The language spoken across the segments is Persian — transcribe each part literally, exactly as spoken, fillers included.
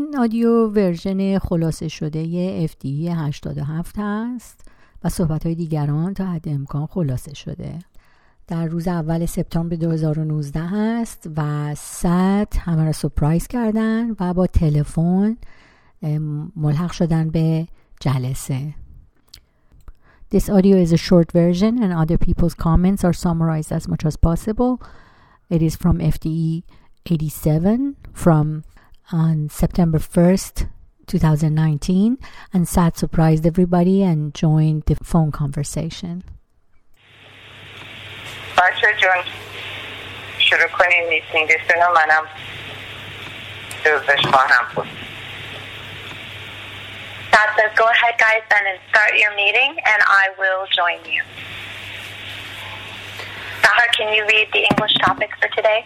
این آدیو ورژن خلاصه شده اف دی ای هشتاد و هفت هست و صحبت‌های دیگران تا حد امکان خلاصه شده. در روز اول سپتامبر دو هزار و نوزده هست و صد همه را سورپرایز کردن و با تلفن ملحق شدن به جلسه. This audio is a short version and other people's comments are summarized as much as possible. It is from F D E eighty-seven from on September first, twenty nineteen, and Sad surprised everybody and joined the phone conversation. بچه جون شروع کنیم میتینگشون و منم جزش خواهم بود. Sad says, go ahead guys then and start your meeting and I will join you. Sahar, can you read the English topic for today?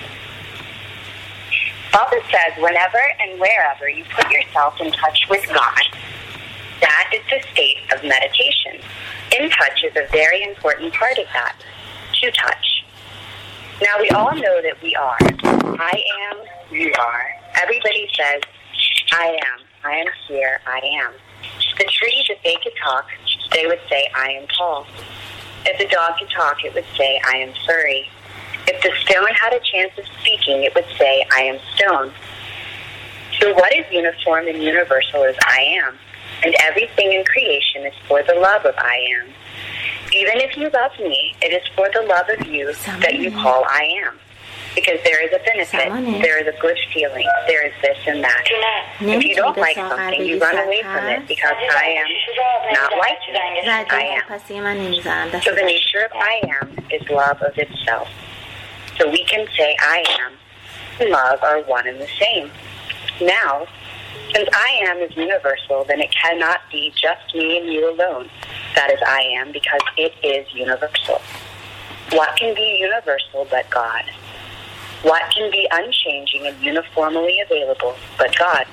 Baba says whenever and wherever you put yourself in touch with God, that is the state of meditation. In touch is a very important part of that. To touch. Now we all know that we are. I am, you are. Everybody says, I am. I am here, I am. The trees, if they could talk, they would say, I am tall. If the dog could talk, it would say, I am furry. If the stone had a chance of speaking, it would say, I am stone. So what is uniform and universal is I am. And everything in creation is for the love of I am. Even if you love me, it is for the love of you that you call I am. Because there is a benefit, there is a good feeling, there is this and that. If you don't like something, you run away from it because I am not like it. I am. So the nature of I am is love of itself. So we can say I am and love are one and the same. Now, since I am is universal, then it cannot be just me and you alone. That is I am because it is universal. What can be universal but God? What can be unchanging and uniformly available but God?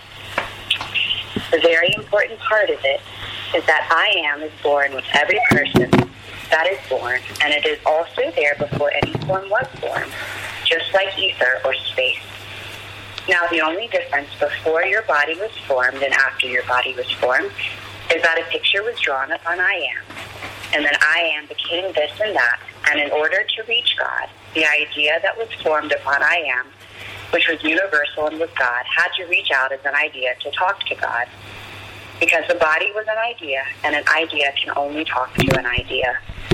The very important part of it is that I am is born with every person that is born, and it is also there before any form was born, just like ether or space. Now the only difference before your body was formed and after your body was formed is that a picture was drawn upon I am, and then I am became this and that, and in order to reach God, the idea that was formed upon I am, which was universal and was God, had to reach out as an idea to talk to God. Because the body was an idea, and an idea can only talk to an idea.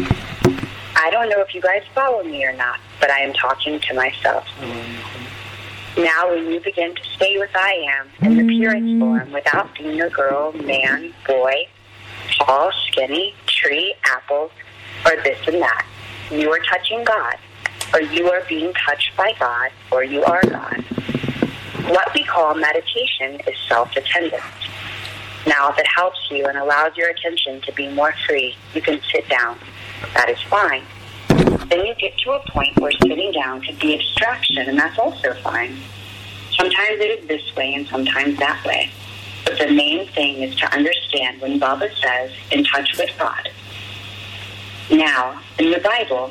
I don't know if you guys follow me or not, but I am talking to myself. Now when you begin to stay with I am in the purest form without being a girl, man, boy, tall, skinny, tree, apple, or this and that, you are touching God, or you are being touched by God, or you are God. What we call meditation is self-attendance. Now if it helps you and allows your attention to be more free, you can sit down. That is fine. Then you get to a point where sitting down could be abstraction, and that's also fine. Sometimes it is this way and sometimes that way. But the main thing is to understand when Baba says, in touch with God. Now, in the Bible,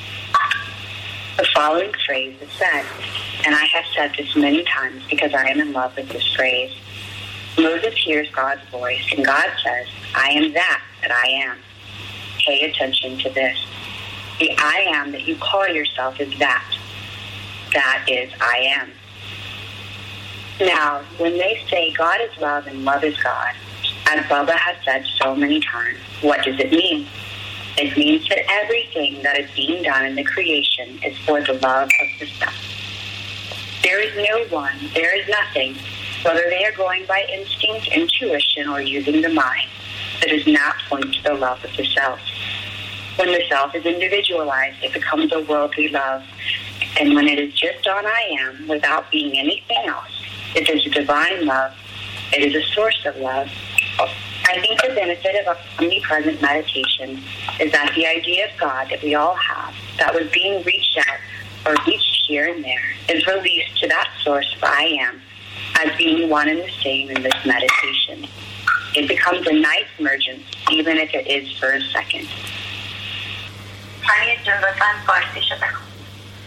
the following phrase is said, and I have said this many times because I am in love with this phrase. Moses hears God's voice, and God says, I am that that I am. Pay attention to this. The I am that you call yourself is that. That is I am. Now, when they say God is love and love is God, as Baba has said so many times, what does it mean? It means that everything that is being done in the creation is for the love of the self. There is no one, there is nothing, whether they are going by instinct, intuition, or using the mind, that does not point to the love of the self. When the self is individualized, it becomes a worldly love. And when it is just on I am, without being anything else, it is a divine love. It is a source of love. I think the benefit of omnipresent meditation is that the idea of God that we all have, that was being reached out or reached here and there, is released to that source of I am as being one and the same in this meditation. It becomes a nice emergence, even if it is for a second.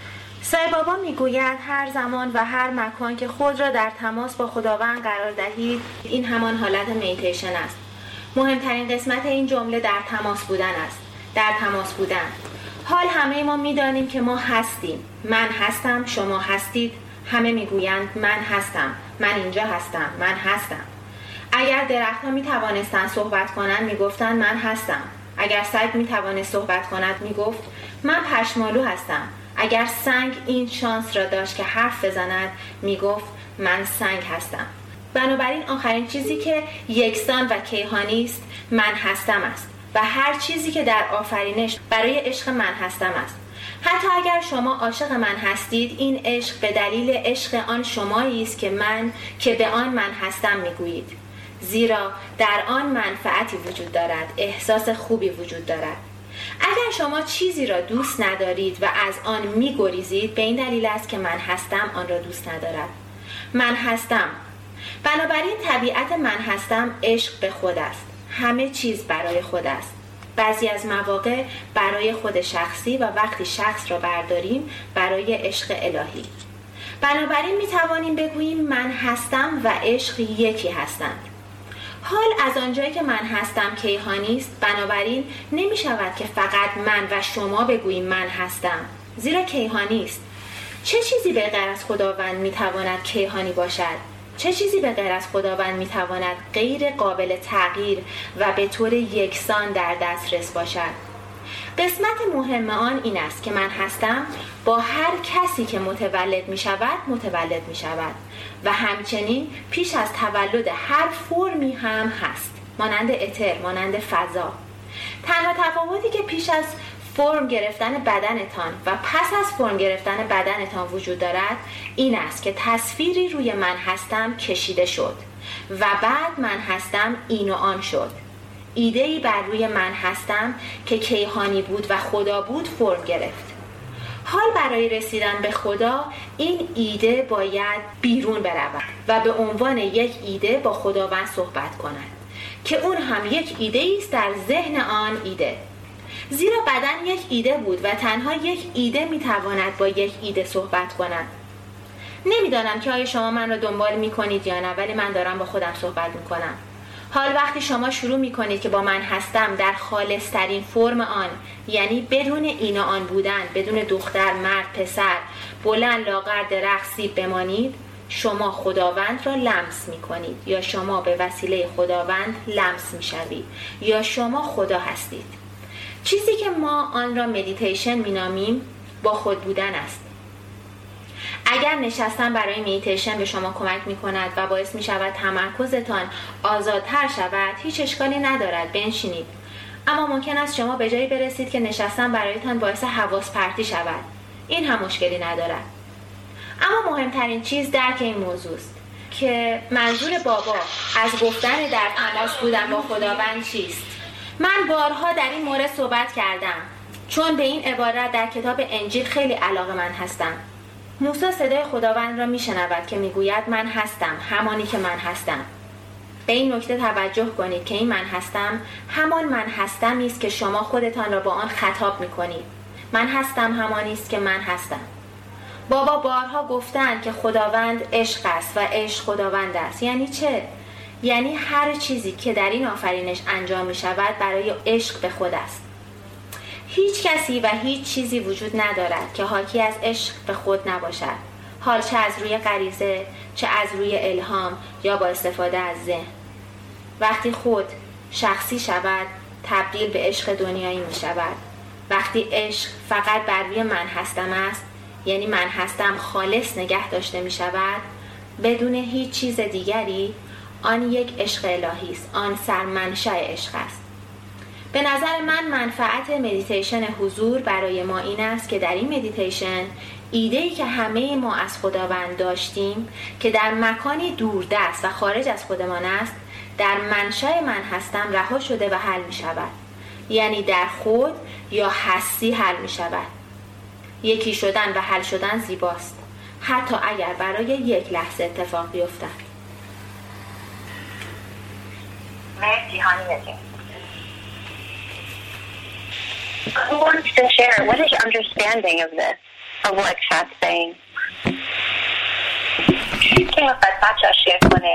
سای بابا میگوید هر زمان و هر مکان که خود را در تماس با خداوند قرار دهید، این همان حالت میتیشن است. مهمترین قسمت این جمله در تماس بودن است. در تماس بودن. حال همه ما میدانیم که ما هستیم. من هستم، شما هستید. همه میگویند من هستم، من اینجا هستم، من هستم. اگر درخت‌ها میتوانستند صحبت کنند میگفتند من هستم. اگر سگ میتوانست صحبت کند میگفت من پشمالو هستم. اگر سنگ این شانس را داشت که حرف بزند میگفت من سنگ هستم. بنابراین آخرین چیزی که یکسان و کیهانی است من هستم است و هر چیزی که در آفرینش برای عشق من هستم است. حتی اگر شما عاشق من هستید، این عشق به دلیل عشق آن شمایی است که من که به آن من هستم میگویید، زیرا در آن منفعتی وجود دارد، احساس خوبی وجود دارد. اگر شما چیزی را دوست ندارید و از آن میگریزید، به این دلیل است که من هستم آن را دوست ندارد. من هستم. بنابراین طبیعت من هستم عشق به خود است. همه چیز برای خود است. بعضی از مواقع برای خود شخصی و وقتی شخص را برداریم برای عشق الهی. بنابراین می توانیم بگوییم من هستم و عشق یکی هستند. حال از آنجایی که من هستم کیهانی است، بنابراین نمی شود که فقط من و شما بگوییم من هستم، زیرا کیهانی است. چه چیزی به غیر از خداوند می تواند کیهانی باشد؟ چه چیزی به غیر از خداوند می تواند غیر قابل تغییر و به طور یکسان در دسترس باشد؟ قسمت مهم آن این است که من هستم با هر کسی که متولد می شود متولد می شود و همچنین پیش از تولد هر فرمی هم هست، مانند اتر، مانند فضا. تنها تفاوتی که پیش از فرم گرفتن بدنتان و پس از فرم گرفتن بدنتان وجود دارد این است که تصویری روی من هستم کشیده شد و بعد من هستم این و آن شد. ایده‌ای بر روی من هستم که کیهانی بود و خدا بود فرم گرفت. حال برای رسیدن به خدا این ایده باید بیرون برود و به عنوان یک ایده با خداوند صحبت کند که اون هم یک ایده است در ذهن آن ایده. زیرا بدن یک ایده بود و تنها یک ایده میتواند با یک ایده صحبت کند. نمیدانم که آیا شما من را دنبال میکنید یا نه، ولی من دارم با خودم صحبت میکنم. حال وقتی شما شروع میکنید که با من هستم در خالص ترین فرم آن، یعنی بدون این و آن بودن، بدون دختر، مرد، پسر، بلند، لاغر، درخت، سیب بمانید، شما خداوند را لمس میکنید یا شما به وسیله خداوند لمس میشوید یا شما خدا هستید. چیزی که ما آن را مدیتیشن مینامیم با خود بودن است. اگر نشستن برای مدیتیشن به شما کمک می کند و باعث می شود تمرکزتان آزادتر شود، هیچ اشکالی ندارد، بنشینید. اما ممکن است شما به جایی برسید که نشستن برایتان باعث حواس پرتی شود. این هم مشکلی ندارد. اما مهمترین چیز درک این موضوع است که منظور بابا از گفتن در تماس بودن با خداوند چیست. من بارها در این مورد صحبت کردم چون به این عبارت در کتاب انجیل خیلی علاقه‌مند هستم. موسی صدای خداوند را میشنود که میگوید من هستم، همانی که من هستم. به این نکته توجه کنید که این من هستم همان من هستمی است که شما خودتان را با آن خطاب میکنید. من هستم همانی است که من هستم. بابا بارها گفتند که خداوند عشق است و عشق خداوند است. یعنی چه؟ یعنی هر چیزی که در این آفرینش انجام می شود برای عشق به خود است. هیچ کسی و هیچ چیزی وجود ندارد که حاکی از عشق به خود نباشد، حال چه از روی غریزه، چه از روی الهام یا با استفاده از ذهن. وقتی خود شخصی شود تبدیل به عشق دنیایی می شود. وقتی عشق فقط بر روی من هستم است، یعنی من هستم خالص نگه داشته می شود بدون هیچ چیز دیگری، آن یک عشق الهی است، آن سرمنشأ عشق است. به نظر من منفعت مدیتیشن حضور برای ما این است که در این مدیتیشن ایده‌ای که همه ما از خداوند داشتیم که در مکانی دوردست و خارج از خودمان است، در منشأ من هستم رها شده و حل می شود. یعنی در خود یا هستی حل می شود. یکی شدن و حل شدن زیباست، حتی اگر برای یک لحظه اتفاق بیفتد. مرسی هانیه جان. Who wants to share? What is your understanding of this? for what Chat's saying. که مثلا تشریح کنه.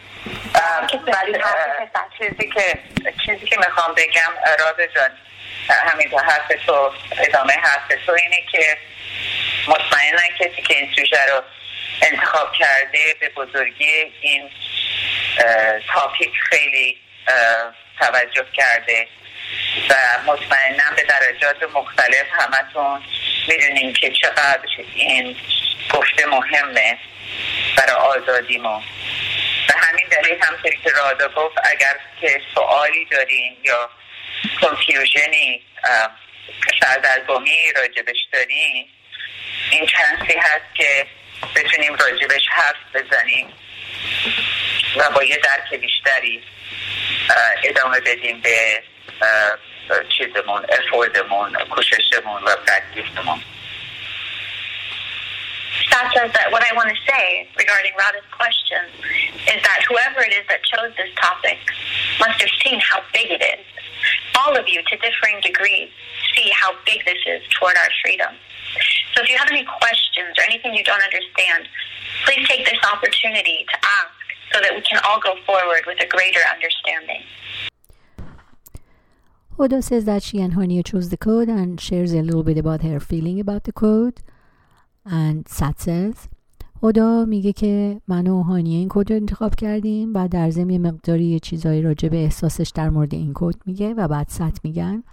چیزی که چیزی که میخوام بگم راز جان، همین تا حرف تو، ادامه حرف تو اینه که مطمئنن کسی که این سوژه رو انتخاب کرده به بزرگی این تاپیک خیلی توجه کرده و مطمئناً به درجات مختلف همتون میدونیم که چقدر این گفته مهمه برای آزادیمون. به همین دلیل همطوری که رادا گفت اگر که سوالی دارین یا کنفیوژنی سردرگمی راجبش دارین، این چانسی هست که بتونیم راجبش حرف بزنیم و با یه درک بیشتری ادامه بدیم به چیزمون، افوردمون، کوششمون و پرکتیسمون. That says that what I want to say regarding Radha's question is that whoever it is that chose this topic must have seen how big it is. All of you, to differing degrees, see how big this is toward our freedom. So if you have any questions or anything you don't understand, please take this opportunity to ask so that we can all go forward with a greater understanding. Hoda says that she and Hania chose the code and shares a little bit about her feeling about the code. And Sat says هدا میگه که من و هانیه این کد رو انتخاب کردیم و در ضمن یه مقداری چیزایی راجع به احساسش در مورد این کد میگه و بعد سات میگن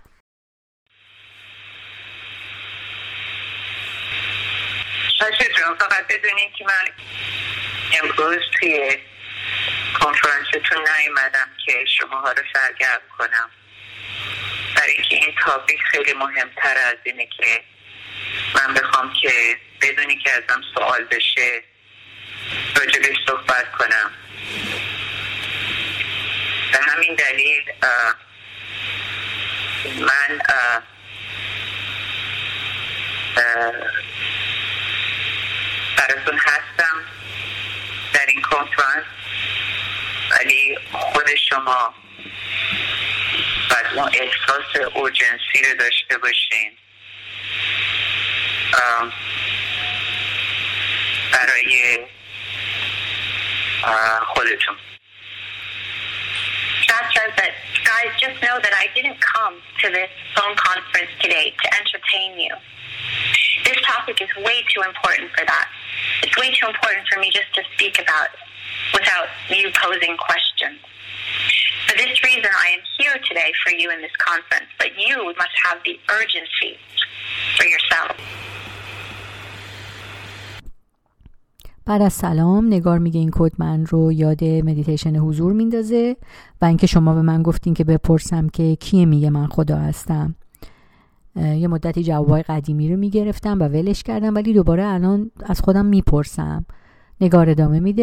باشه جان، فقط بدونین که من امروز توی کنفرانستون نیومدم که شماها رو سرگرم کنم، برای اینکه این تاپیک خیلی مهمتر از اینه که من بخوام که بدونی که ازم سوال بشه راجبش صحبت کنم. به همین دلیل من اه اه براتون هستم در این کنفرانس، ولی خود شما باید اون احساس اورجنسی رو داشته باشین برای خودتون. That says that, guys, just know that I didn't come to this phone conference today to entertain you. This topic is way too important for that. It's way too important for me just to speak about without you posing questions. For this reason, I am here today for you in this conference, but you must have the urgency for yourself. بعد از سلام نگار میگه این کد من رو یاد مدیتیشن حضور میندازه و اینکه شما به من گفتین که بپرسم که کیه میگه من خدا هستم. یه مدتی جوابای قدیمی رو میگرفتم و ولش کردم، ولی دوباره الان از خودم میپرسم. نگار ادامه میده.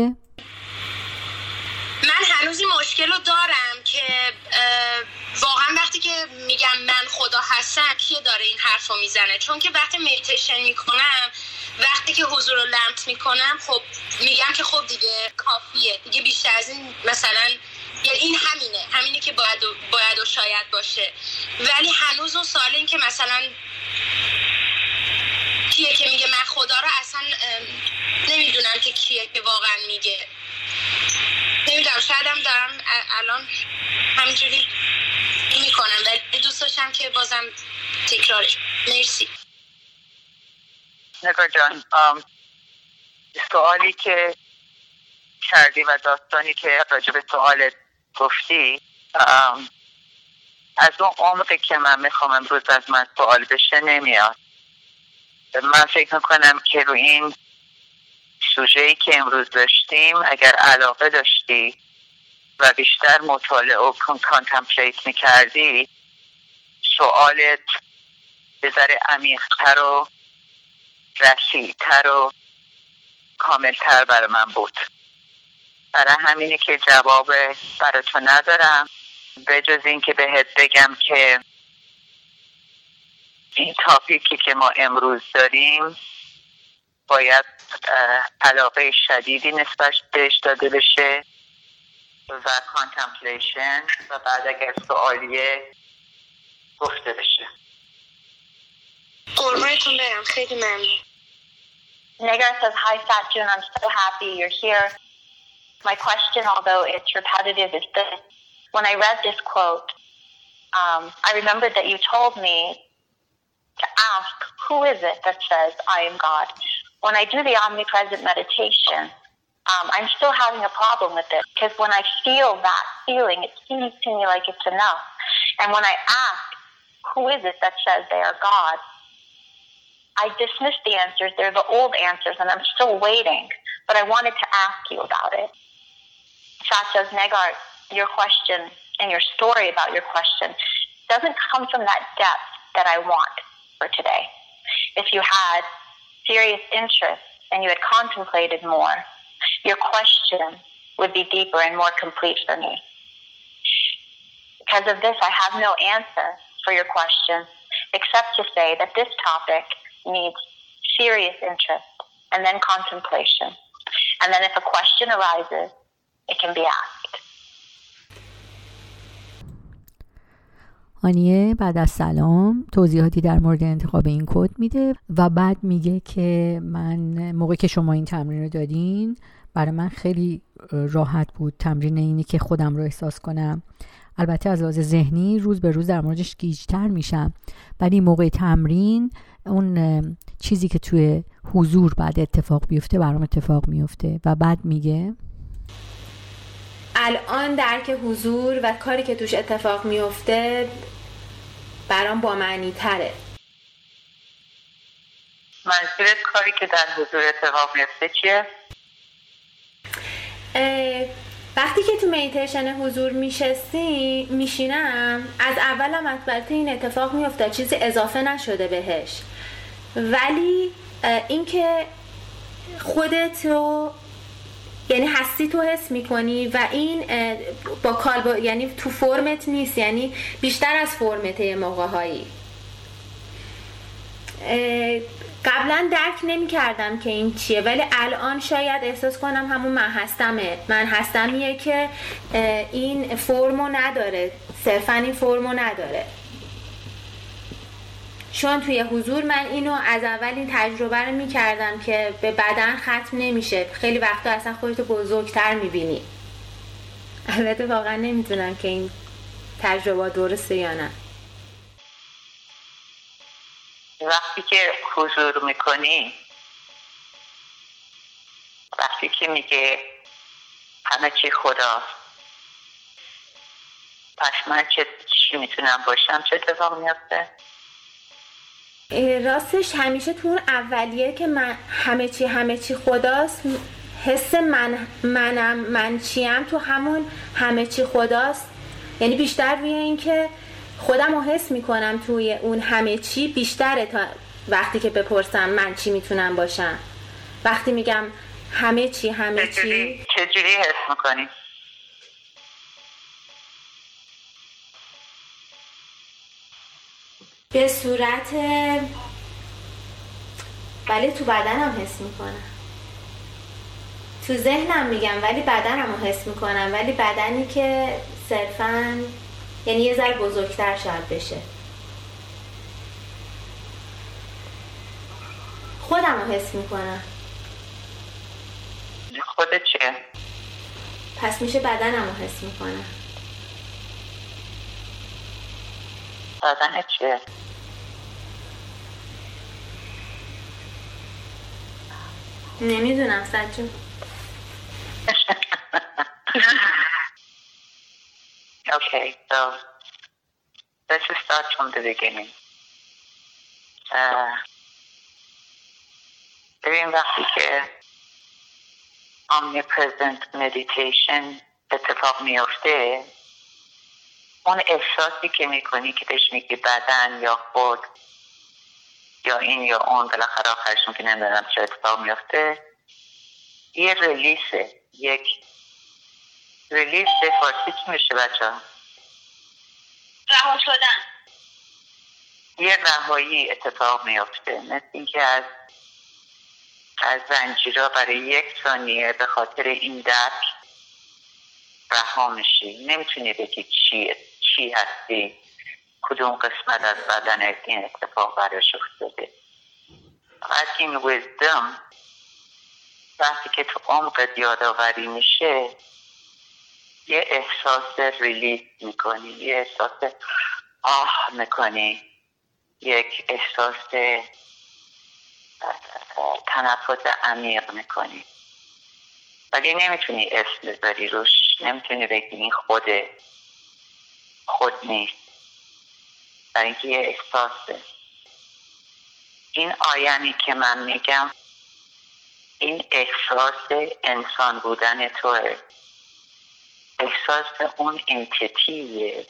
من هنوز این مشکل رو دارم که واقعا وقتی که میگم من خدا هستم کیه داره این حرف رو میزنه، چون که وقتی مدیتیشن میکنم، وقتی که حضور رو لمس میکنم، خب میگم که خب دیگه کافیه دیگه، بیشتر از این مثلا یعنی این همینه همینه که باید و, باید و شاید باشه. ولی هنوز اون سوال این که مثلا کیه که میگه من خدا رو اصلا نمیدونم که کیه که واقعا میگه. نمیدونم، شاید هم دارم الان همینجوری میکنم، ولی دوست داشتم که بازم تکرارش. مرسی نگار جان. سوالی که کردی و داستانی که راجع به سوالت گفتی از اون عمقی که من میخوام امروز از من سوال بشه نمیاد. من فکر میکنم که رو این سوژه‌ای که امروز داشتیم اگر علاقه داشتی و بیشتر مطالعه و کانتمپلیت میکردی، سوالت به ذره عمیق‌تر و رسیدتر و کاملتر برای من بود. برای همینه که جواب برای تو ندارم به جز این که بهت بگم که این تاپیکی که ما امروز داریم باید علاقه شدیدی نسبت بهش داده بشه و کانتمپلیشن و بعد اگر سوالیه گفته بشه. قربونتون برم، خیلی ممنون. Negar says, hi, Satjun, I'm so happy you're here. My question, although it's repetitive, is this. When I read this quote, um, I remembered that you told me to ask, who is it that says, I am God? When I do the omnipresent meditation, um, I'm still having a problem with it, because when I feel that feeling, it seems to me like it's enough. And when I ask, who is it that says they are God? I dismiss the answers. They're the old answers, and I'm still waiting. But I wanted to ask you about it. Sat says, Negar, your question and your story about your question doesn't come from that depth that I want for today. If you had serious interest and you had contemplated more, your question would be deeper and more complete for me. Because of this, I have no answer for your question, except to say that this topic needs serious interest and then contemplation. And then if a question arises, it can be asked. هانیه بعد از سلام توضیحاتی در مورد انتخاب این کد میده و بعد میگه که من موقعی که شما این تمرین رو دادین برای من خیلی راحت بود تمرین اینی که خودم رو احساس کنم. البته از لحاظ ذهنی روز به روز در موردش گیج‌تر میشم، ولی موقع تمرین اون چیزی که توی حضور بعد اتفاق بیفته برام اتفاق میفته. و بعد میگه الان درک حضور و کاری که توش اتفاق میفته برام با معنی تره. منظورت کاری که در حضور اتفاق میفته چیه؟ وقتی که تو میتیشن حضور میشستی میشینم، از اولم البته این اتفاق میفته، چیزی اضافه نشده بهش، ولی اینکه خودت رو یعنی هستی تو حس میکنی و این با کال یعنی تو فرمت نیست، یعنی بیشتر از فرمته موقع هایی. قبلا درک نمی کردم که این چیه، ولی الان شاید احساس کنم همون من هستمه. من هستمیه که این فرمو نداره، صرفا این فرمو نداره. چون توی حضور من اینو از اول این تجربه رو می کردم که به بدن ختم نمیشه. خیلی وقتا اصلا خودتو بزرگتر می بینی. البته واقعا نمیدونم که این تجربه درسته یا نه. وقتی که حضور میکنی، وقتی که میگه همه چی خداست، پس من چه چی میتونم باشم؟ چه اتفاق میفته؟ راستش همیشه تو اون اولیه که من همه چی همه چی خداست، حس من منم من چیم تو همون همه چی خداست. یعنی بیشتر روی این که خودم رو حس میکنم توی اون همه چی بیشتره تا وقتی که بپرسم من چی میتونم باشم. وقتی میگم همه چی همه چی چجوری حس میکنی؟ به صورت ولی تو بدنم حس میکنم، تو ذهنم میگم ولی بدنم رو حس میکنم، ولی بدنی که صرفاً یعنی یه ذره بزرگتر شاید بشه. خودم رو حس میکنم. خودت چیه؟ پس میشه بدنم رو حس میکنم. بدنت چیه؟ نمیدونم سجون. Okay, so let's just start from the beginning. ببین وقتی که omnipresent meditation اتفاق میفته، اون احساسی که میکنی که بهش میگی بدن یا خود یا این یا اون، بالاخره آخرشون که نمیدونم چه اتفاق میفته، یه ریلیسه. یک ریلیس به فارسی چی میشه بچه ها؟ رها شدن. یه رهایی اتفاق میفته، مثل این که از از زنجیرها برای یک ثانیه به خاطر این درک رها میشی. نمیتونی بگی چی چی هستی، کدوم قسمت از بدن این اتفاق براش افتاده. از این ویزدم وقتی که تو عمقت یادآوری میشه یه احساس ریلیف میکنی، یه احساس آه میکنی، یک احساس تنفس عمیق میکنی، ولی نمیتونی اسم بذاری روش، نمیتونی بگی این خوده، خود نیست، برای اینکه یه احساسه. این آیمی که من میگم این احساس انسان بودن توه، احساس اون انتیتیه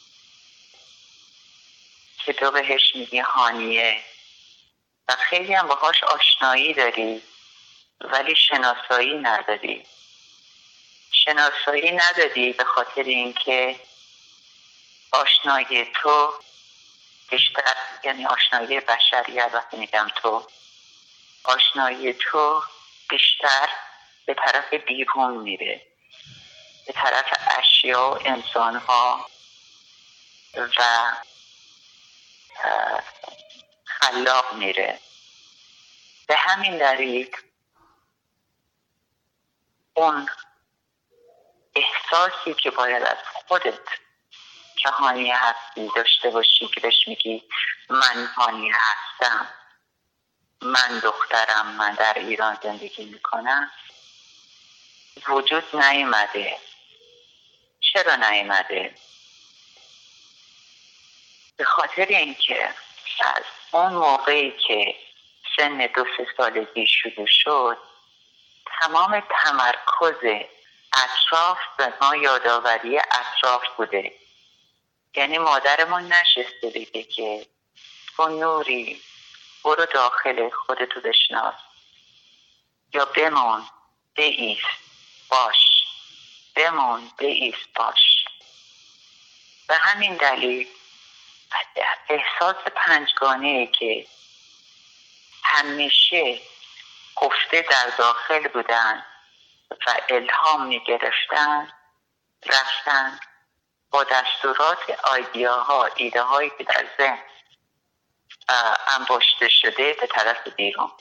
که تو بهش میگی هانیه و خیلی هم باهاش آشنایی داری ولی شناسایی نداری. شناسایی نداری به خاطر اینکه آشنایی تو بیشتر، یعنی آشنایی بشریت، وقتی میگم تو، آشنایی تو بیشتر به طرف بیرون میره، به طرف اشیا و انسانها و خلاق میره. به همین دلیل اون احساسی که باید از خودت که هانیه هستی داشته باشی، که بهش میگی من هانیه هستم، من دخترم، من در ایران زندگی میکنم، وجود نیامده. چرا نیامده؟ به خاطر اینکه از اون موقعی که سن دو سه سالگی شروع شد تمام تمرکز اطراف و ما یادآوری اطراف بوده. یعنی مادرمون نشسته بگه که تو نوری برو داخل خودتو بشناس، یا بمون بایست باش، بمون بایست باش. به همین دلیل احساس پنجگانه‌ای که همیشه خفته در داخل بودن و الهام می گرفتن رفتن با دستورات آیدیاها، ایده هایی که در ذهن انباشته شده به طرف بیرون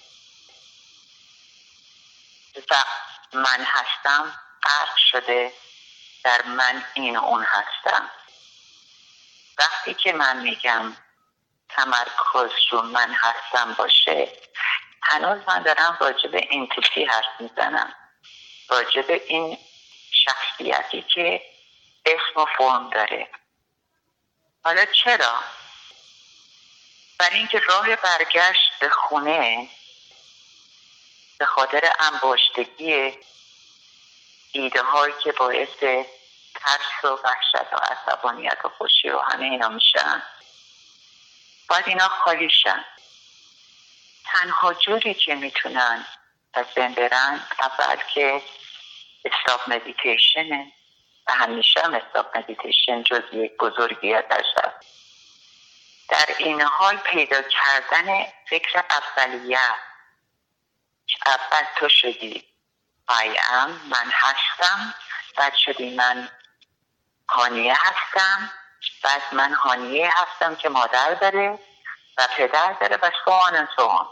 و من هستم غرق شده در من این و اون هستم. وقتی که من میگم تمرکز رو من هستم باشه، هنوز من دارم راجع به انتیتی حرف میزنم، راجع به این شخصیتی که اسم و فرم داره. حالا چرا؟ برای اینکه راه برگشت به خونه به خاطر انباشتگی ایده هایی که باعث ترس و وحشت و عصبانیت و خوشی و همه اینا میشن، باید اینا خالی شن. تنها جوری که میتونن از بین برن اول که استاپ مدیتیشنه و همیشه هم استاپ مدیتیشن جز یک بزرگیت هست. در این حال پیدا کردن فکر اولیه، اول تو شدی I am، من هستم، بعد شدی من هانیه هستم، بعد من هانیه هستم که مادر داره و پدر داره و سوان سوان.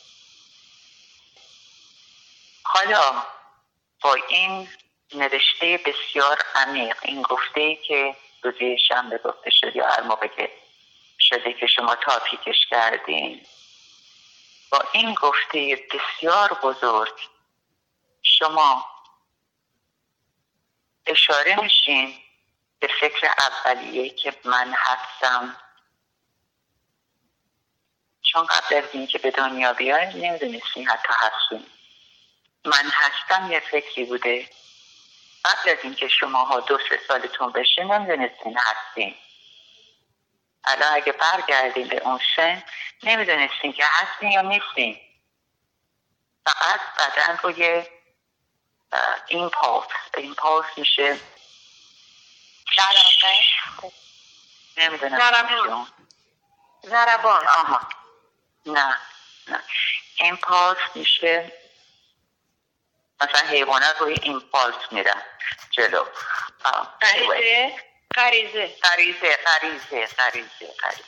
حالا با این نوشته بسیار عمیق، این گفته‌ای که روزی شنبه گفته شد یا هر موقع که شده که شما تاپیکش کردین، با این گفته بسیار بزرگ شما اشاره میشین به فکر اولیه که من هستم. چون قبل از این که به دنیا بیایم نمیدونستین حتی هستیم. من هستم یه فکری بوده. قبل از این که شماها دو سه سالتون بشه نمیدونستین هستین. الان اگه برگردین به اون سن نمیدونستین که هستین یا نیستین. فقط بدن روی ایمپالس ایمپالس میشه ضربه نمیدونم ضربان ضربان آها نه نه ایمپالس میشه مثلا حیوانات روی ایمپالس میرن جلو. غریزه غریزه غریزه غریزه غریزه غریزه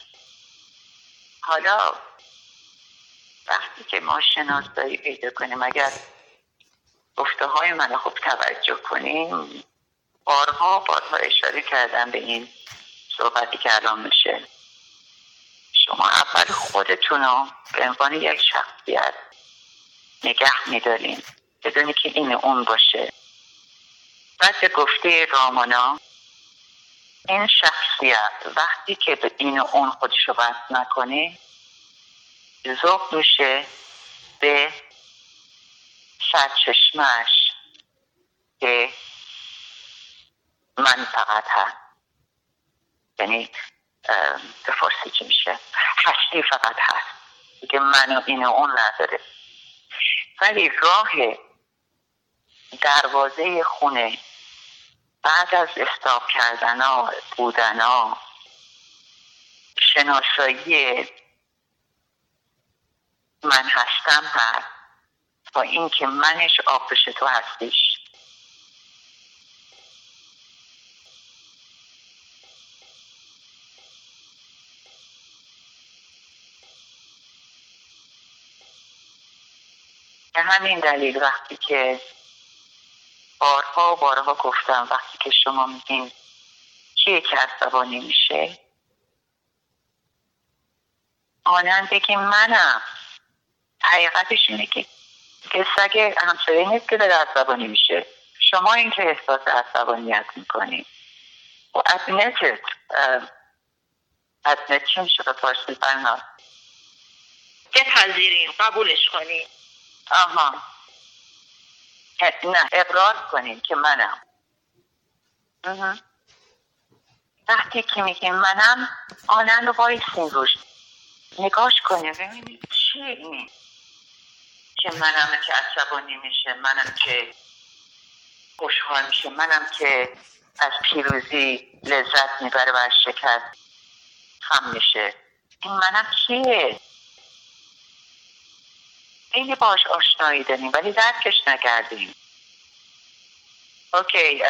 حالا وقتی که ما شناسایی پیدا کنیم، اگر گفته های من خوب توجه کنیم، بارها بارها اشاره کردم به این صحبتی که الان میشه. شما اول خودتون رو به عنوان یک شخصیت نگه میدارین بدونی که این اون باشه. بعد به گفته رامانا، این شخصیت وقتی که به این اون خودشو بس نکنه ذوق میشه به سرچشمش که من فقط هست، یعنی به فارسی چی میشه، هستی فقط هست دیگه، من و این و اون نداره. ولی راه دروازه خونه بعد از استاپ کردن ها بودن ها شناسایی من هستم هست با این که منش آبش تو هستیش. به همین دلیل وقتی که بارها بارها گفتم وقتی که شما میگین کیه که عصبانی میشه، آنن بگیم منم. حقیقتش اینه که که سگ همسایه نیست که داره عصبانی میشه، شما این که احساس عصبانیت میکنید و ادمتت ادمت چی میشه به فارسی برنامه بپذیریم، قبولش کنیم. آها نه، اقرار کنیم که منم. وقتی که میگیم منم، آنن رو بایستیم روش نگاش کنیم ببینیم چیه این که منم که عصبانی میشه، منم که خوشحال میشه، منم که از پیروزی لذت میبره و از شکست خم میشه. این منم کیه؟ خیلی باش آشنایی داریم ولی درکش نکردیم. اوکی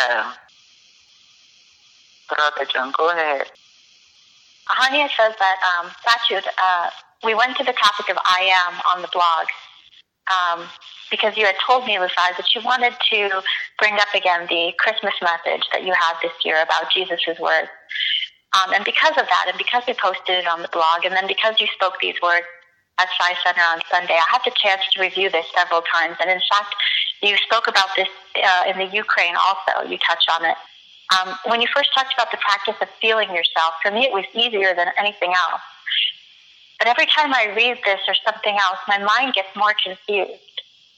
Radha John, go ahead. Hania says that, um, Sachut, uh, we went to the topic of I am on the blog um, because you had told me, Lufaz, that you wanted to bring up again the Christmas message that you had this year about Jesus' words. Um, and because of that, and because we posted it on the blog, and then because you spoke these words at Sai Center on Sunday, I had the chance to review this several times. And in fact, you spoke about this uh, in the Ukraine also. You touched on it. Um, when you first talked about the practice of feeling yourself, for me it was easier than anything else. But every time I read this or something else, my mind gets more confused.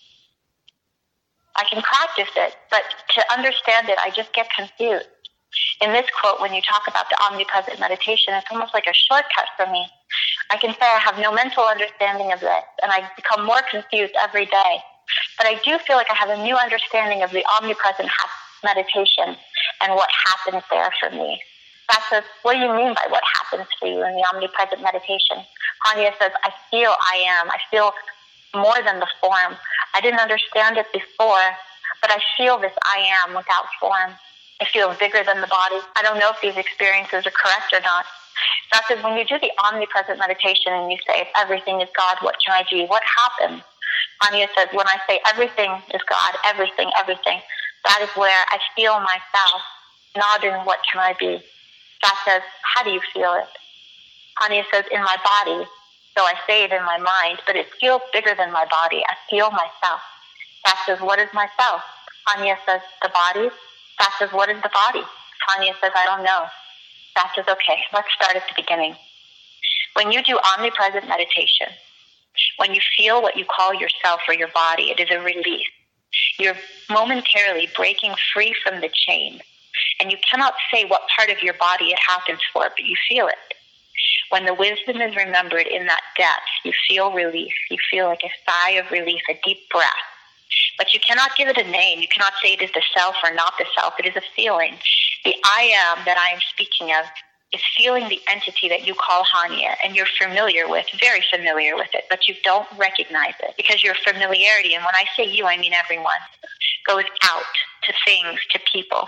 I can practice it, but to understand it, I just get confused. In this quote, when you talk about the omnipresent meditation, it's almost like a shortcut for me. I can say I have no mental understanding of this, and I become more confused every day. But I do feel like I have a new understanding of the omnipresent meditation and what happens there for me. That says, what do you mean by what happens for you in the omnipresent meditation? Hania says, I feel I am. I feel more than the form. I didn't understand it before, but I feel this I am without form. I feel bigger than the body. I don't know if these experiences are correct or not. That says, when you do the omnipresent meditation and you say, if everything is God, what can I be? What happens? Hania says, when I say everything is God, everything, everything, that is where I feel myself, not in what can I be. That says, how do you feel it? Hania says, in my body. So I say it in my mind, but it feels bigger than my body. I feel myself. That says, what is myself? Hania says, the body. That says, what is the body? Hania says, I don't know. That says, okay, let's start at the beginning. When you do omnipresent meditation, when you feel what you call yourself or your body, it is a release. You're momentarily breaking free from the chain. And you cannot say what part of your body it happens for, but you feel it. When the wisdom is remembered in that depth, you feel relief. You feel like a sigh of relief, a deep breath. But you cannot give it a name. You cannot say it is the self or not the self. It is a feeling. The I am that I am speaking of is feeling the entity that you call Hania, and you're familiar with, very familiar with it, but you don't recognize it because your familiarity, and when I say you, I mean everyone, goes out to things, to people.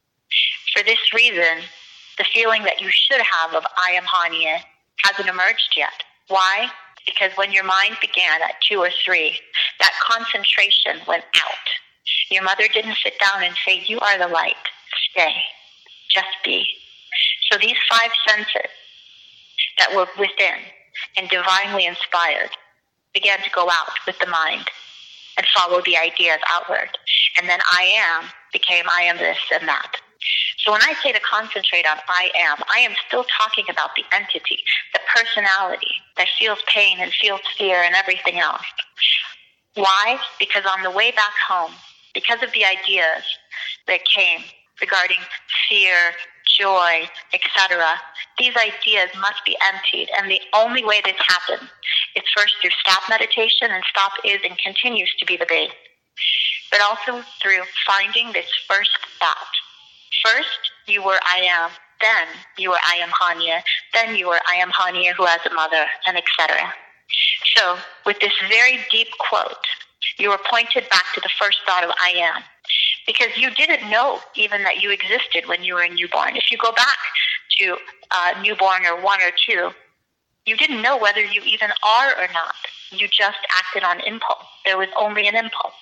For this reason, the feeling that you should have of I am Hania hasn't emerged yet. Why? Because when your mind began at two or three, that concentration went out. Your mother didn't sit down and say, you are the light, stay, just be. So these five senses that were within and divinely inspired began to go out with the mind and follow the ideas outward. And then I am became I am this and that. So when I say to concentrate on I am, I am still talking about the entity, the personality that feels pain and feels fear and everything else. Why? Because on the way back home, because of the ideas that came regarding fear, joy, et cetera, these ideas must be emptied. And the only way this happens is first through stop meditation, and stop is and continues to be the base, but also through finding this first thought. First, you were I am, then you were I am Hania, then you were I am Hania who has a mother, and et cetera. So with this very deep quote, you were pointed back to the first thought of I am, because you didn't know even that you existed when you were a newborn. If you go back to uh, newborn or one or two, you didn't know whether you even are or not. You just acted on impulse. There was only an impulse.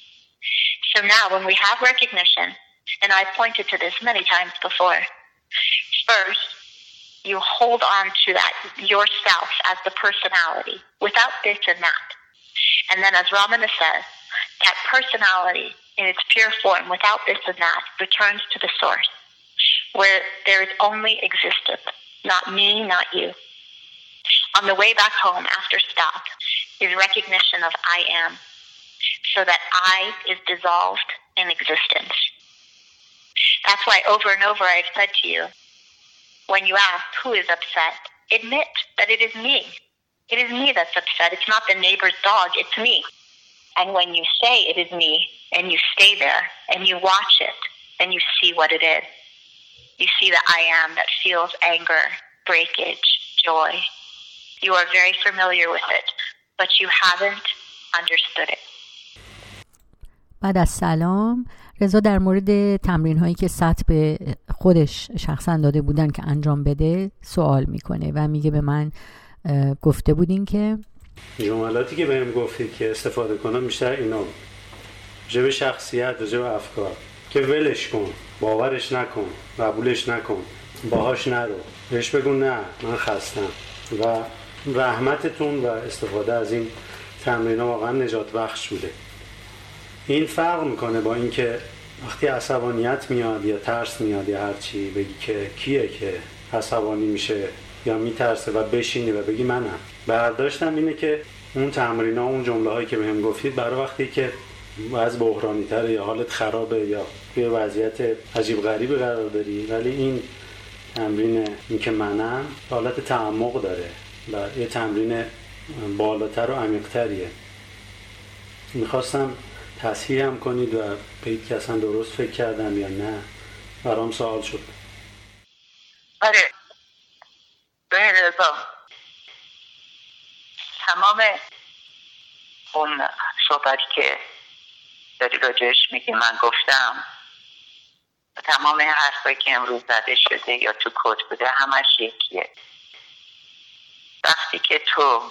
So now when we have recognition, and I've pointed to this many times before, first, you hold on to that yourself as the personality without this and that. And then as Ramana says, that personality in its pure form without this and that returns to the source where there is only existence, not me, not you. On the way back home after stop is recognition of I am, so that I is dissolved in existence. That's why over and over I've said to you, when you ask who is upset, admit that it is me. It is me that's upset. It's not the neighbor's dog, it's me. And when you say it is me, and you stay there, and you watch it, and you see what it is, you see the I am that feels anger, breakage, joy. You are very familiar with it, but you haven't understood it. بعد از سلام، رضا در مورد تمرین هایی که سطح به خودش شخصا داده بودن که انجام بده سوال میکنه و میگه به من گفته بودین که جملاتی که بهم گفتید که استفاده کنم بیشتر اینا راجع به شخصیت، راجع به افکار، که ولش کن، باورش نکن، قبولش نکن، باهاش نرو، بهش بگو نه من خستم. و رحمتتون و استفاده از این تمرین‌ها واقعا نجات بخش بوده. این فرق میکنه با اینکه وقتی عصبانیت میاد یا ترس میاد یا هر چی بگی که کیه که عصبانی میشه یا میترسه و بشینی و بگی منم. برداشتم اینه که اون تمرین‌ها، اون جمله‌هایی که بهم گفتید برای وقتی که از بحرانی‌تر یا حالت خرابه یا توی وضعیت عجیب غریبی قرار داری، ولی این تمرین این که منم حالت تعمق داره و یه تمرین بالاتر و عمیق‌تریه. میخواستم تصحیح هم کنید و بگید که اصلا درست فکر کردم یا نه. برام سوال شد. آره ببین رضا، تمام اون صحبتی که داری راجعش میگی من گفتم، تمام حرفایی که امروز زده شده یا تو کد بوده همش یکیه. وقتی که تو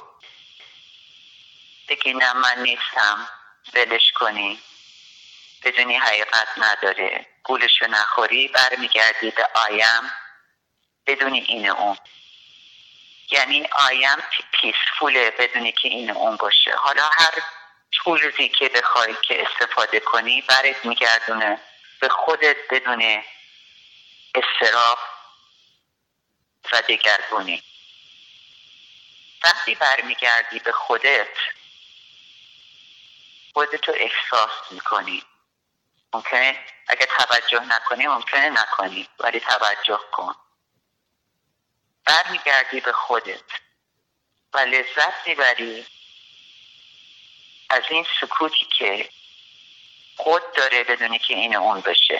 بگی نه من نیستم، ولش کنی، بدونی حقیقت نداره، گولشو نخوری، برمیگردی به آیم، بدونی این اون. یعنی آیم پیسفوله، بدونی که این اون باشه. حالا هر تولزی که بخوای که استفاده کنی برات میگردونه به خودت بدون استراب و دگرگونی. وقتی برمیگردی به خودت، خودتو احساس میکنی. ممکنه اگه توجه نکنی ممکنه نکنی، ولی توجه کن. برمیگردی به خودت و لذت میبری از این سکوتی که خود داره بدونی که این اون بشه.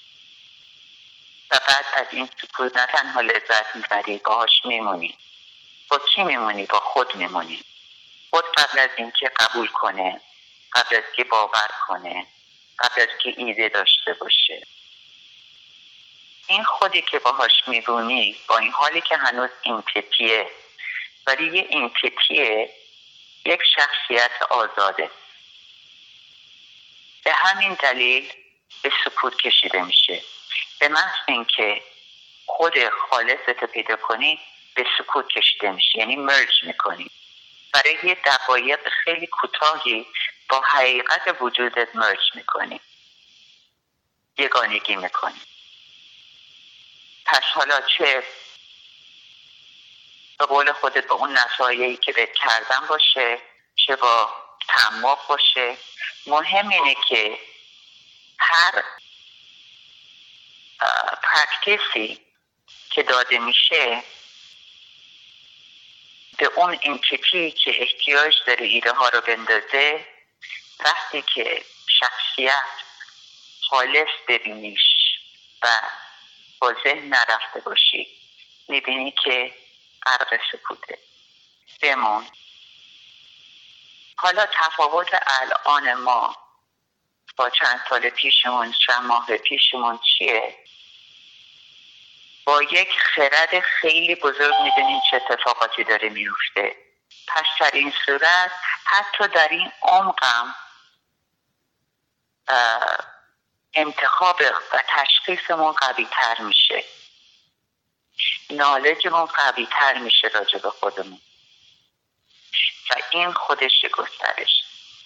و بعد از این سکوت نه تنها لذت میبری، باهاش میمونی. با کی میمونی؟ با خود میمونی. خود قبل از این که قبول کنه، قبل از که باور کنه، قبل از که ایده داشته باشه. این خودی که باهاش میبونی، با این حالی که هنوز اینتیتیه، ولی یه اینتیتیه، یک شخصیت آزاده. به همین دلیل به سکوت کشیده میشه. به محض اینکه خود خالصت پیدا کنی به سکوت کشیده میشه، یعنی مرج میکنی. برای یه دقایق خیلی کوتاهی با حقیقت وجودت مرج میکنی، یگانگی میکنی. پس حالا چه به قول خودت با اون نصایحی که بهت کردم باشه، چه با تعمق باشه، مهم اینه که هر پرکتیسی که داده میشه به اون انتیتی که احتیاج داره ایده ها رو بندازه، وقتی که شخصیت خالص ببینیش و با ذهن نرفته باشی، میبینی که غرق سکوته. بمون. حالا تفاوت الان ما با چند سال پیشمون، چند ماه پیشمون چیه؟ با یک خرد خیلی بزرگ میدونیم چه اتفاقاتی داره میفته. پس در این صورت حتی در این عمقم انتخاب و تشخیصمون قوی تر میشه، نالجمون قوی تر میشه راجع به خودمون و این خودش گسترش.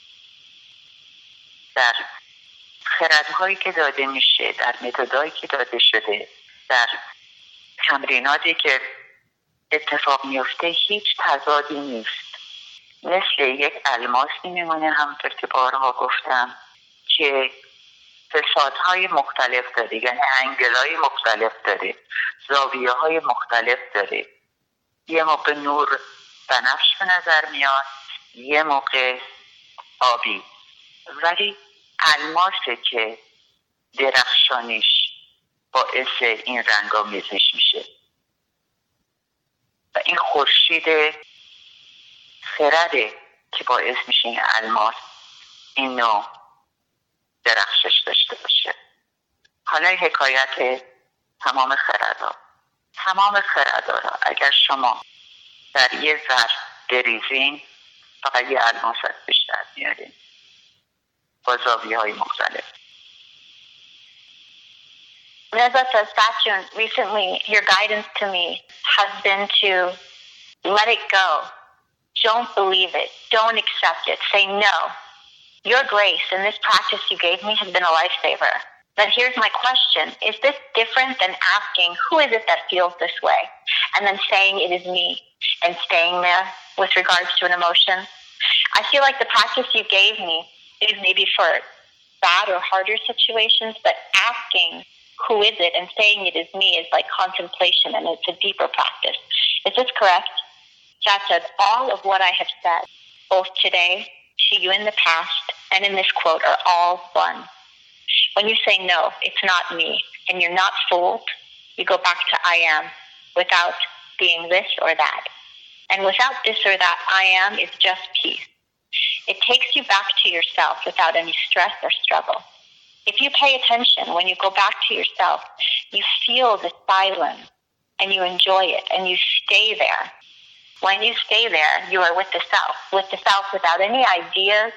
در خردهایی که داده میشه، در متدایی که داده شده، در تمریناتی که اتفاق میفته هیچ تضادی نیست. مثل یک الماسی میمونه، همونطور که بارها گفتم، که فسادهای مختلف داره، یعنی انگلهای مختلف داره، زاویه های مختلف داره. یه موقع نور بنفش به نظر میاد، یه موقع آبی، ولی الماسه که درخشانیش باعث این رنگامیزش میشه و این خورشید خرده که باعث میشه این الماس این نوع درخشش داشته باشه. حالا حکایت تمام خردها تمام خردها را اگر شما در یه ظرف بریزین فقط یه الماس از بیشتر میارین با زاویه های مختلف. Reza says, Satchun, recently your guidance to me has been to let it go. Don't believe it. Don't accept it. Say no. Your grace in this practice you gave me has been a lifesaver. But here's my question. Is this different than asking, who is it that feels this way? And then saying it is me and staying there with regards to an emotion? I feel like the practice you gave me is maybe for bad or harder situations, but asking who is it and saying it is me is like contemplation, and it's a deeper practice. Is this correct? That said, all of what I have said, both today, to you in the past, and in this quote, are all one. When you say no, it's not me, and you're not fooled, you go back to I am without being this or that. And without this or that, I am is just peace. It takes you back to yourself without any stress or struggle. If you pay attention, when you go back to yourself, you feel the silence and you enjoy it and you stay there. When you stay there, you are with the self, with the self without any ideas,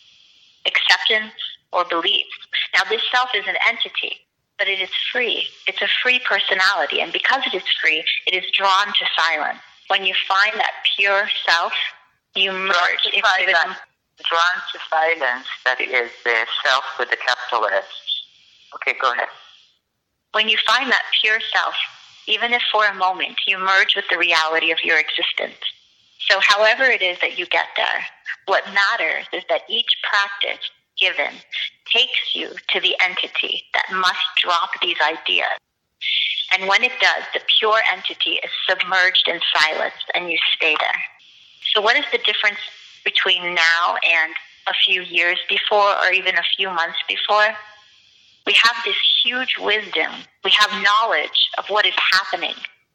acceptance, or beliefs. Now, this self is an entity, but it is free. It's a free personality, and because it is free, it is drawn to silence. When you find that pure self, you merge into the... Drawn to silence, that is the self with the capital S. Okay, go ahead. When you find that pure self, even if for a moment you merge with the reality of your existence. So however it is that you get there, what matters is that each practice given takes you to the entity that must drop these ideas. And when it does, the pure entity is submerged in silence and you stay there. So what is the difference between now and a few years before or even a few months before? We have this huge wisdom. We have knowledge of what is happening.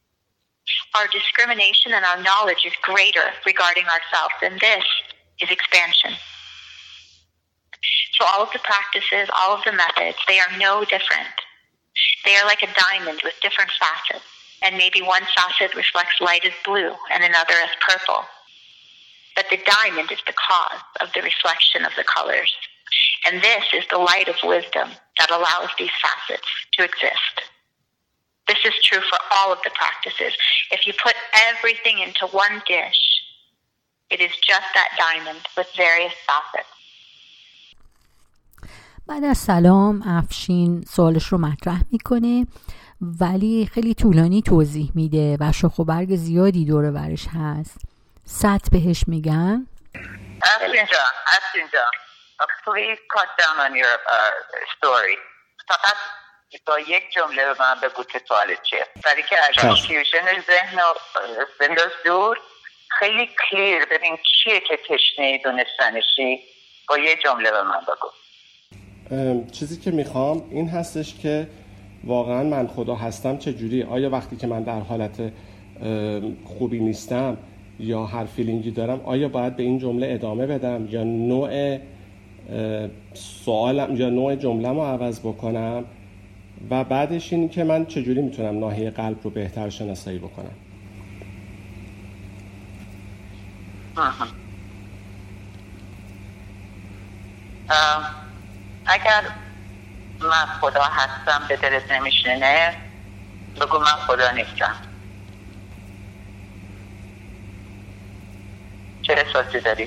Our discrimination and our knowledge is greater regarding ourselves, and this is expansion. So all of the practices, all of the methods, they are no different. They are like a diamond with different facets, and maybe one facet reflects light as blue and another as purple. But the diamond is the cause of the reflection of the colors. And this is the light of wisdom that allows these facets to exist. This is true for all of the practices. If you put everything into one dish, it is just that diamond with various facets. بعد از سلام افشین سوالش رو مطرح میکنه ولی خیلی طولانی توضیح میده و شاخ و برگ زیادی دور برش هست. ست بهش میگن افشین جان افشین جان please cut down on your uh, story. فقط با یک جمله به من بگو که سوال چیه. برای که از کنفیوژن ذهن و بنداز دور، خیلی کلیر ببین چیه که تشنه دونستنشی، با یه جمله به من بگو. چیزی که میخوام این هستش که واقعا من خدا هستم چجوری؟ آیا وقتی که من در حالت خوبی نیستم یا هر فیلینگی دارم آیا باید به این جمله ادامه بدم یا نوع سوالم یا نوع جمله‌مو عوض بکنم و بعدش این که من چجوری میتونم ناحیه قلب رو بهتر شناسایی بکنم. اگر من خدا هستم به دلت نمیشنه بگو من خدا نیستم. چه احساسی داری؟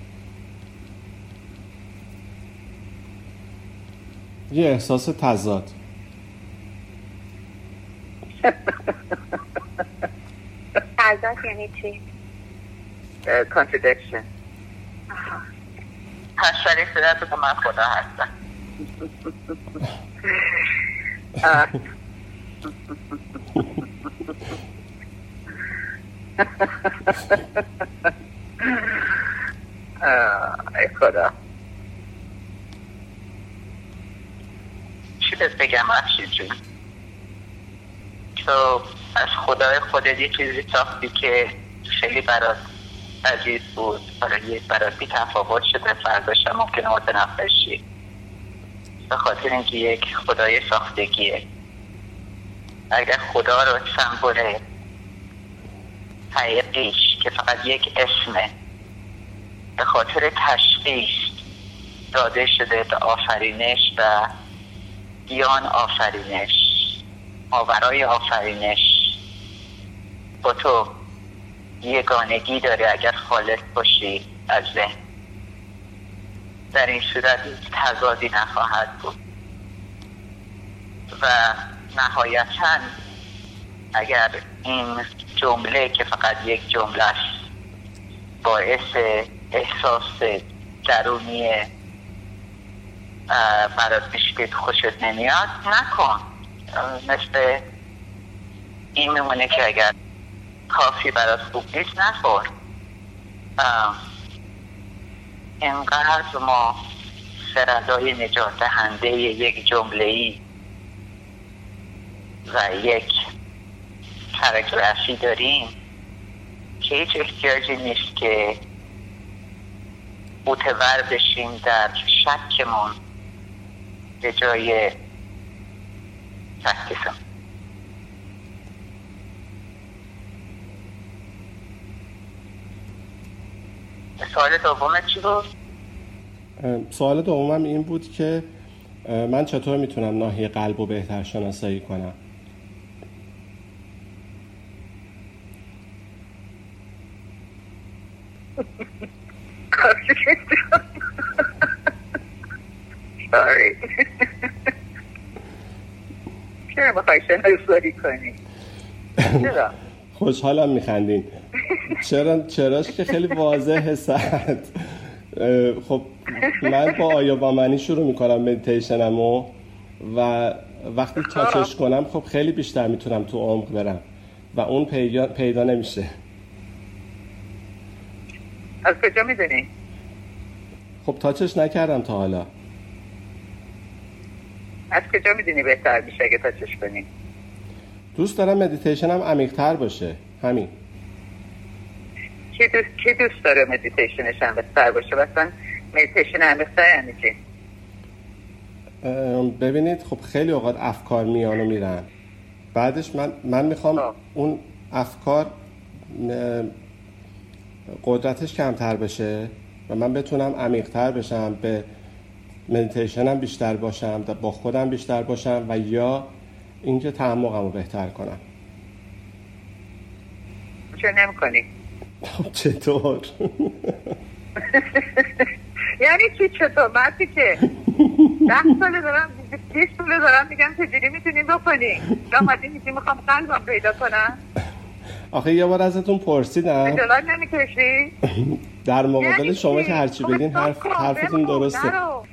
یه احساس تضاد. تضاد یعنی چی؟ contradiction. هر شریف در بگو من خدا هستم. ای خدا چی بهت بگم افشین جون؟ تو از خدای خودت یه چیزی ساختی که خیلی برات عزیز بود، برای برات بی تفاوت شده، فرداش هم ممکنه متنفر شی به خاطر اینکه یک خدای ساختگیه. اگر خدا رو سمبل حقیقیش که فقط یک اسمه به خاطر تشخیص داده شده به آفرینش و بیان آفرینش، ماورای آفرینش با تو یگانگی داره اگر خالص باشی از ذهن، در این صورت تضادی نخواهد بود و نهایتاً اگر این جمله که فقط یک جمله است باعث احساس درونی برات میشه که خوشت نمیاد نکن. مثل این میمونه که اگر کافی برات خوب نیست نخور. اینقدر ما سردای نجات دهنده یک جمله‌ای و یک پاراگرافی داریم که هیچ احتیاجی نیست که معتبر بشیم در شکمون به جای تحقیقم. سوال دومت چی بود؟ سوال دومم این بود که من چطور میتونم ناحیه قلب رو بهتر شناسایی کنم؟ Sorry. چرا بخوای شناسایی کنی؟ چرا؟ خوشحالم میخندین. چرا چراش که خیلی واضحه صد. خب من با آیا با منی شروع میکنم مدیتیشنمو و وقتی تاچش کنم خب خیلی بیشتر میتونم تو عمق برم و اون پیدا, پیدا نمیشه. از کجا میدونی؟ خب تاچش نکردم تا حالا. از کجا میدونی بهتر میشه اگه تاچش کنی؟ دوست دارم مدیتیشنم عمیق‌تر باشه. همین. کی دوست کی دوست داره مدیتیشنش عمیق‌تر باشه؟ مثلا مدیتیشن عمیق‌تر یعنی چی؟ ببینید خب خیلی اوقات افکار میان و میرن. بعدش من من میخوام آه. اون افکار قدرتش کمتر بشه و من بتونم عمیق‌تر بشم، به مدیتیشنم بیشتر باشم، با خودم بیشتر باشم و یا اینکه تعمقم رو بهتر کنم. چه نمی کنی؟ چطور؟ یعنی چی چطور؟ مرسی که ده ساله دارم بیست ساله دارم میگم چجوری میتونیم بکنی؟ شامدی میگی میخوام قلبم پیدا کنم. آخه یه بار ازتون پرسیدم خجالت نمیکشی؟ در مقابل شما که هرچی بگین حرف حرفتون درسته.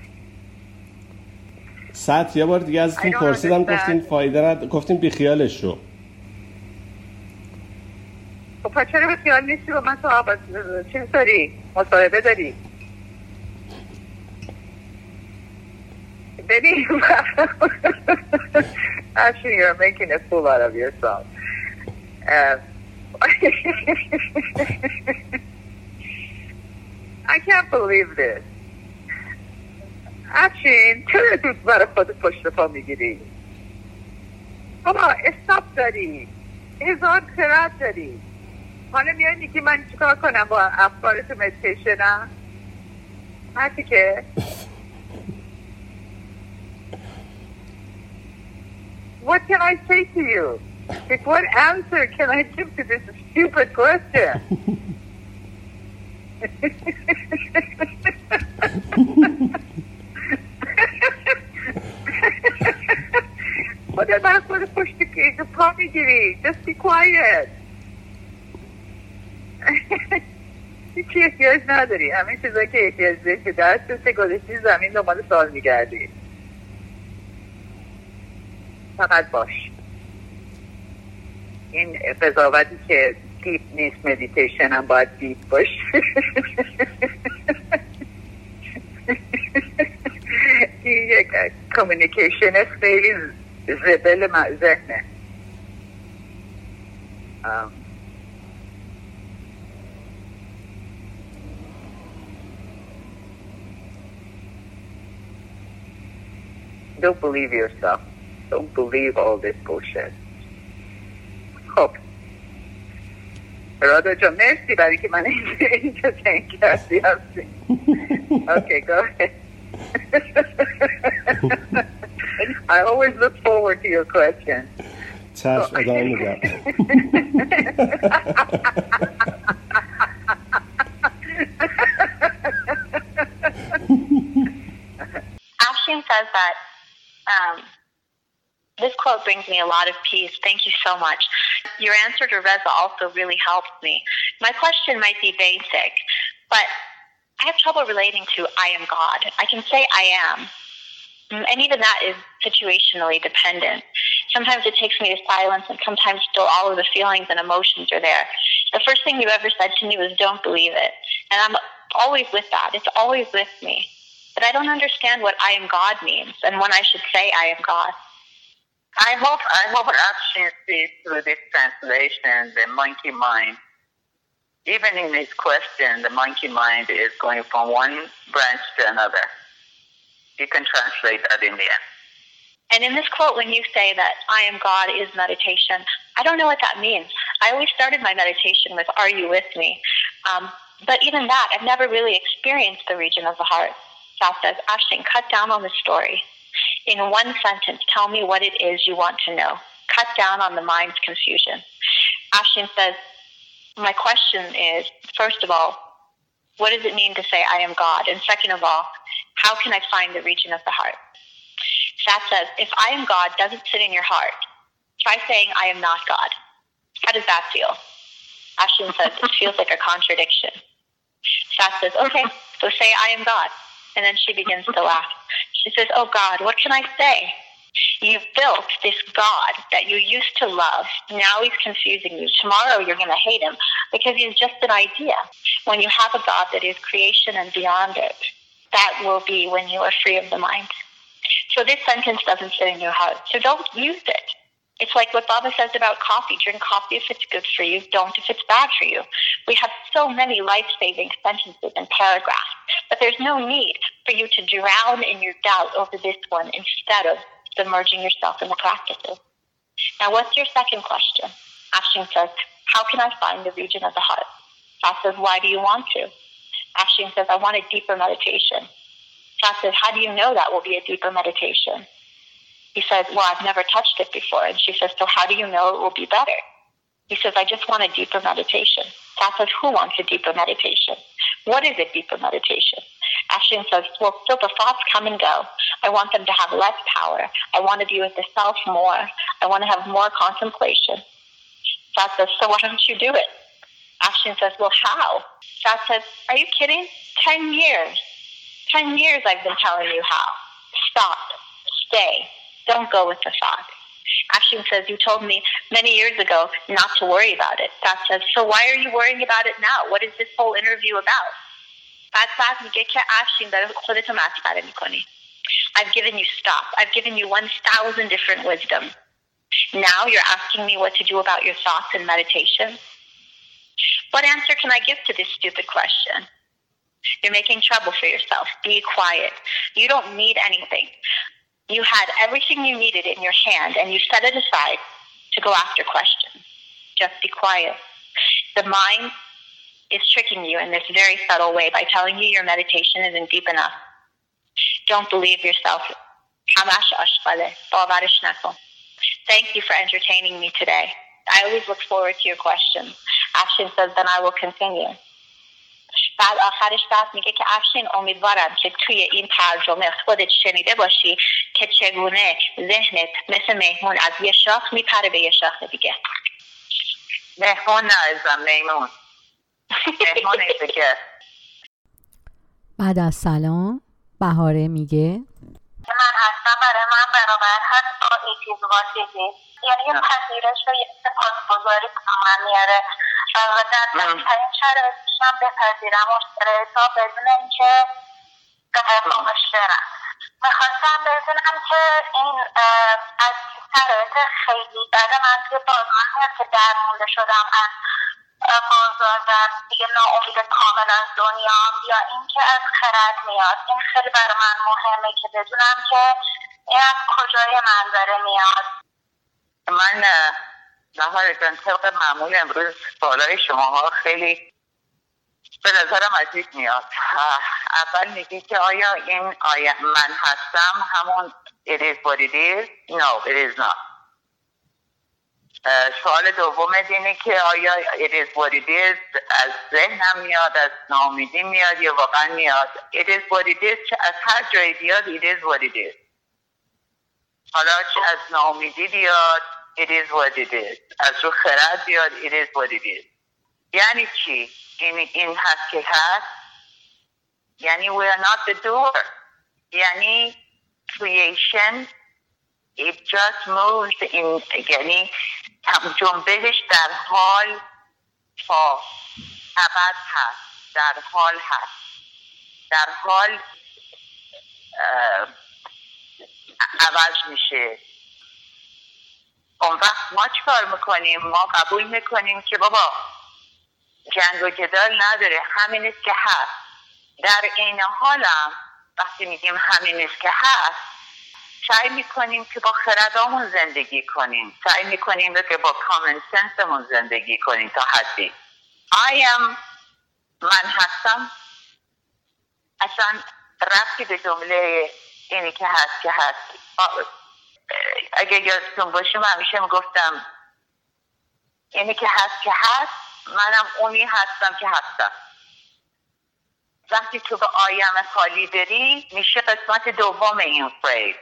ساعت یه بار دیگه ازتون پرسیدم گفتین فایده ند... گفتین بیخیالش رو. خب پس چرا بیخیال نیستی با من صحبت چی داری؟ مصاحبه داری؟ ببین actually you're making a fool out of yourself. Uh, I can't believe this. actually چرا تو برای خود پشت پا میگیری؟ بابا استاپ داری، هزار خرد داری. حالا میای میگی من چیکار کنم با افکار تو مدیتیشنم؟ حتی که what can I say to you? Like, what answer can I give to this stupid question? What about for the push to the coffee giving? Just be quiet. هیچی احتیاج نداری. همین چیزایی که احتیاج داری که دست گذاشتی زمین دنبال سوال میگردی. فقط باش. این قضاوتی که دیپ نیست مدیتیشن هم باید دیپ باش. این یک کامیونیکیشن خیلی زبل ذهنه. Don't believe yourself. Don't believe all this bullshit. خب رادا جا مرسی برای که من اینجا تنگ کردی هستی. Okay, go ahead. I always look forward to your question. چشم ادامه میدم. Afshin says that um, this quote brings me a lot of peace. Thank you so much. Your answer to Reza also really helped me. My question might be basic, but I have trouble relating to I am God. I can say I am, and even that is situationally dependent. Sometimes it takes me to silence, and sometimes still all of the feelings and emotions are there. The first thing you ever said to me was, don't believe it. And I'm always with that. It's always with me. But I don't understand what I am God means and when I should say I am God. I hope I hope Afshin sees through this translation the monkey mind. Even in his question, the monkey mind is going from one branch to another. You can translate that in the end. And in this quote, when you say that I am God is meditation, I don't know what that means. I always started my meditation with, are you with me? Um, but even that, I've never really experienced the region of the heart. Sat says, Afshin, cut down on the story. In one sentence, tell me what it is you want to know. Cut down on the mind's confusion. Afshin says, my question is, first of all, what does it mean to say I am God? And second of all, how can I find the region of the heart? Sat says, if I am God doesn't sit in your heart, try saying I am not God. How does that feel? Afshin says, it feels like a contradiction. Sat says, okay, so say I am God. And then she begins to laugh. She says, oh God, what can I say? You've built this God that you used to love. Now he's confusing you. Tomorrow you're going to hate him because he's just an idea. When you have a God that is creation and beyond it, that will be when you are free of the mind. So this sentence doesn't sit in your heart. So don't use it. It's like what Baba says about coffee. Drink coffee if it's good for you. Don't if it's bad for you. We have so many life-saving sentences and paragraphs, but there's no need for you to drown in your doubt over this one instead of submerging yourself in the practices. Now, what's your second question? Afshin says, how can I find the region of the heart? Sat says, why do you want to? Afshin says, I want a deeper meditation. Sat says, how do you know that will be a deeper meditation? He says, well, I've never touched it before. And she says, so how do you know it will be better? He says, I just want a deeper meditation. Sat says, who wants a deeper meditation? What is a deeper meditation? Afshin says, well, still the thoughts come and go. I want them to have less power. I want to be with the self more. I want to have more contemplation. Sat says, so why don't you do it? Afshin says, well, how? Sat says, are you kidding? Ten years. Ten years I've been telling you how. Stop. Stay. Don't go with the thought. Afshin says, you told me many years ago not to worry about it. Sat says, so why are you worrying about it now? What is this whole interview about? بعد ساعت میگه که افشین داره خودتو مسخره میکنی. I've given you stop. I've given you one thousand different wisdom. Now you're asking me what to do about your thoughts and meditation? What answer can I give to this stupid question? You're making trouble for yourself. Be quiet. You don't need anything. You had everything you needed in your hand and you set it aside to go after questions. Just be quiet. The mind is tricking you in this very subtle way by telling you your meditation isn't deep enough. Don't believe yourself. Thank you for entertaining me today. I always look forward to your questions. Afshin says, then I will continue. بعد آخرش بعد میگه که افشین امیدوارم که توی این ترجمه خودت شنیده باشی که چگونه ذهنت مثل مهمون از یه شاخ میپره به یه شاخ دیگه. مهمون نه ازم میمون. مهمون ایسته که بعد از سلام بهاره میگه من هستم برای من برابر هست با این چیز واسیدی. یعنی یه پذیرش و یه سپاسگزاری به من میاره و در بهترین شرایطش هم بپذیرم و شرایطا بدون اینکه قدرمش برم. میخواستم بدونم که این از شرایط خیلی بعد من توی بازار هست که درمونده شدم از بازار و دیگه ناامید کامل از دنیا یا اینکه از خرد میاد. این خیلی برای من مهمه که بدونم که این از کجای منظره میاد. من بهار جان طبق معمول امروز سوالای شماها خیلی به نظرم عجیب میاد. اول میگی که آیا این آیا من هستم همون it is what it is? No, it is not. سوال دوم اینه که آیا it is what it is از ذهنم میاد، از ناامیدی میاد یا واقعا میاد؟ it is what it is از هر جایی بیاد it is what it is. حالا چه از ناامیدی بیاد it is what it is، از رو خرد بیاد it is what it is. یعنی چی؟ این, این هست که هست یعنی we are not the doer. یعنی creation it just moves in یعنی جنبشش در حال تا ابد هست، در حال هست، در حال عوض میشه. اون وقت ما چی کار میکنیم؟ ما قبول میکنیم که بابا جنگ و جدال نداره، همین است که هست. در این حالم وقتی میگیم همین است که هست سعی میکنیم که با خردامون زندگی کنیم، سعی میکنیم که با کامن سنسمون زندگی کنیم تا حدی. I am من هستم اصلا ربطی به جمله اینی که هست که هست. اگه یادتون باشه من همیشه میگفتم اینی که هست که هست، منم اونی هستم که هستم. وقتی تو به آیم خالی بری میشه قسمت دوم این فریز.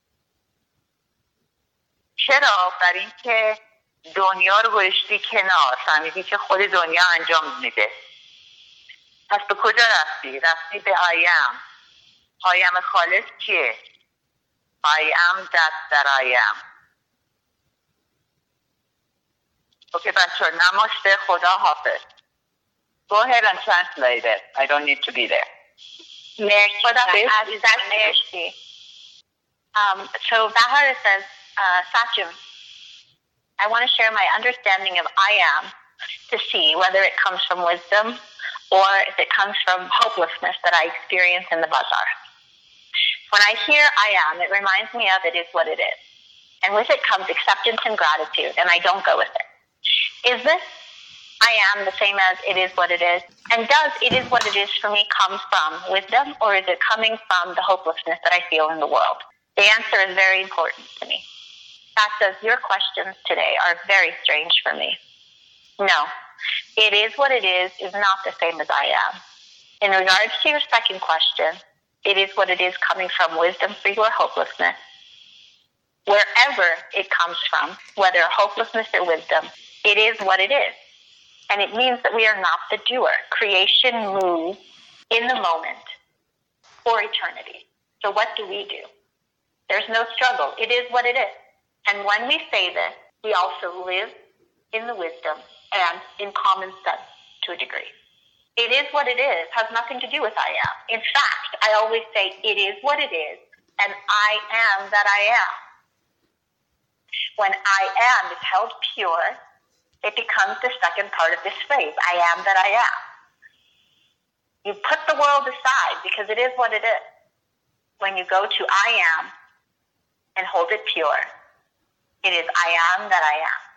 چرا؟ برای اینکه دنیا رو گذاشتی کنار، فهمیدی که خود دنیا انجام میده. پس به کجا رفتی؟ رفتی به آیم. آیم خالص کیه؟ I am that that I am. اوکی بچه نماشته، خدا حافظ. Go ahead and translate it. I don't need to be there. مرسی. عزیزم مرسی. Um, so Bahara says, uh, Satyam, I want to share my understanding of I am to see whether it comes from wisdom or if it comes from hopelessness that I experience in the bazaar. When I hear I am, it reminds me of it is what it is. And with it comes acceptance and gratitude, and I don't go with it. Is this I am the same as it is what it is? And does it is what it is for me come from wisdom, or is it coming from the hopelessness that I feel in the world? The answer is very important to me. That says your questions today are very strange for me. No, it is what it is is not the same as I am. In regards to your second question, it is what it is coming from wisdom for your hopelessness. Wherever it comes from, whether hopelessness or wisdom, it is what it is. And it means that we are not the doer. Creation moves in the moment for eternity. So what do we do? There's no struggle. It is what it is. And when we say this, we also live in the wisdom and in common sense to a degree. It is what it is has nothing to do with I am. In fact, I always say it is what it is, and I am that I am. When I am is held pure, it becomes the second part of this phrase, I am that I am. You put the world aside because it is what it is. When you go to I am and hold it pure, it is I am that I am.